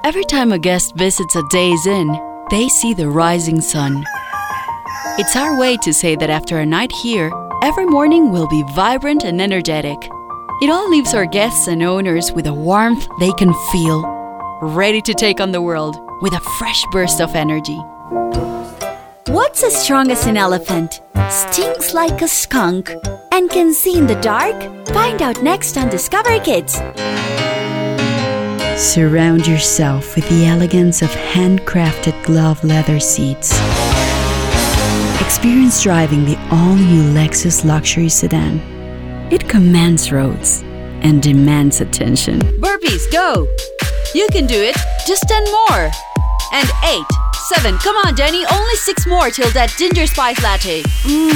Every time a guest visits a Days Inn, they see the rising sun. It's our way to say that after a night here, every morning will be vibrant and energetic. It all leaves our guests and owners with a warmth they can feel, ready to take on the world with a fresh burst of energy. What's as strong as an elephant, stings like a skunk, and can see in the dark? Find out next on Discover Kids. Surround yourself with the elegance of handcrafted glove leather seats. Experience driving the all-new Lexus luxury sedan. It commands roads and demands attention. Burpees, go! You can do it. Just 10 more. And 8, 7. Come on, Jenny. Only 6 more till that ginger spice latte.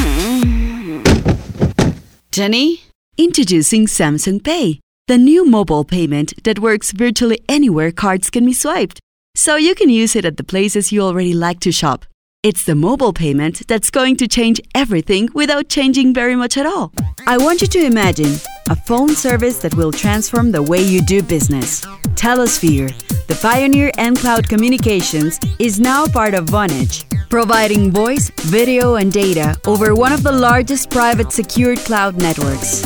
Jenny? Introducing Samsung Pay, the new mobile payment that works virtually anywhere cards can be swiped. So you can use it at the places you already like to shop. It's the mobile payment that's going to change everything without changing very much at all. I want you to imagine a phone service that will transform the way you do business. Telesphere, the pioneer in cloud communications, is now part of Vonage, providing voice, video, and data over one of the largest private secured cloud networks.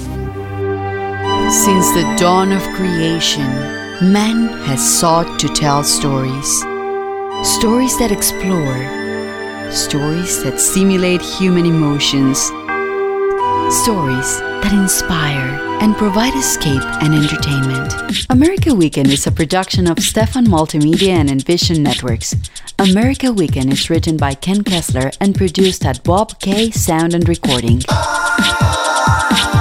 Since the dawn of creation, man has sought to tell stories. Stories that explore. Stories that stimulate human emotions. Stories that inspire and provide escape and entertainment. America Weekend is a production of Stefan Multimedia and Envision Networks. America Weekend is written by Ken Kessler and produced at Bob K Sound and Recording.